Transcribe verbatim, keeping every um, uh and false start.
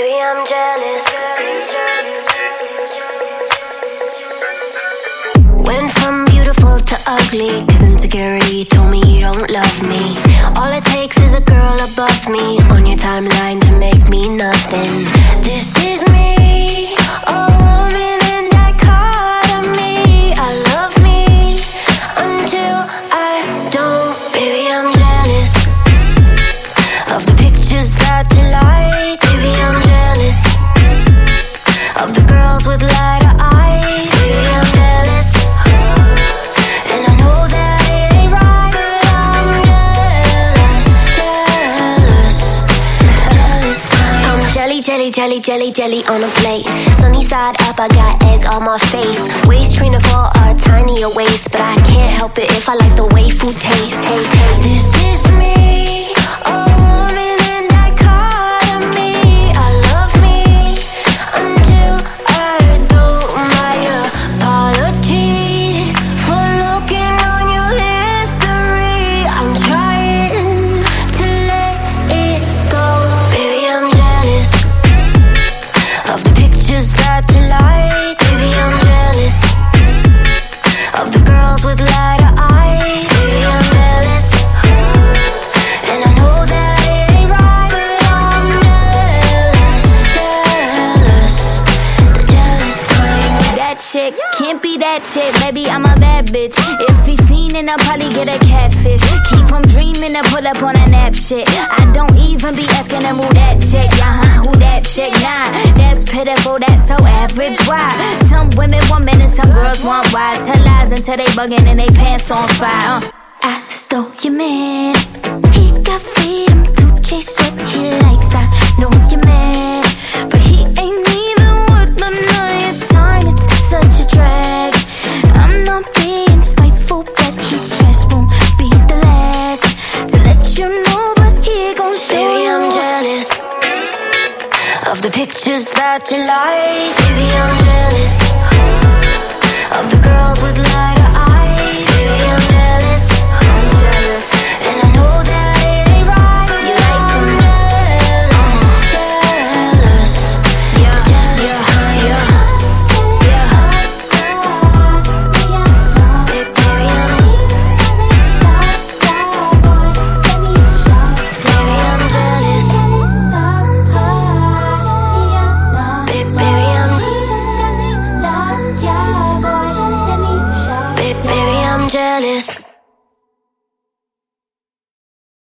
Baby, I'm jealous. Went from beautiful to ugly, cause insecurity told me you don't love me. All it takes is a girl above me on your timeline to make me nothing. This is me, a woman in dichotomy. I love me until I don't. Baby, I'm jealous of the pictures that you like. Baby, I'm jealous of the girls with lighter eyes. Baby, I'm jealous, and I know that it ain't right, but I'm jealous, jealous, jealous kind. I'm jelly, jelly, jelly, jelly, jelly on a plate. Sunny side up, I got egg on my face. Waist trainer for a tinier waist, but I can't help it if I like the way food tastes. Hey, hey, this is me, a woman in dichotomy. I love me until I don't. My apologies for looking on your history. I'm trying to let it go. Baby, I'm jealous of the pictures that you like. Baby, I'm jealous of the girls with lighter eyes. Baby, I'm jealous, and I know that it ain't right, but I'm jealous, jealous, the jealous kind. That chick can't be that chick, baby, I'm a bad bitch. If he fiendin', I'll probably get a catfish. Keep him dreamin' to pull up on a nap shit. I don't even be asking him who that chick. Uh-huh, who that chick? Nah, that's pitiful, that's so average. Why? Some women want men and some girls want wives. Tell lies until they buggin' and they pants on fire. uh. I stole your man. He got freedom to chase what he likes. I know your man, but he ain't even worth none of your time. It's such a drag. I'm not being spiteful, but his trash won't be the last to let you know, but he gon' show. Baby, I'm jealous of the pictures that you like. Baby, I'm jealous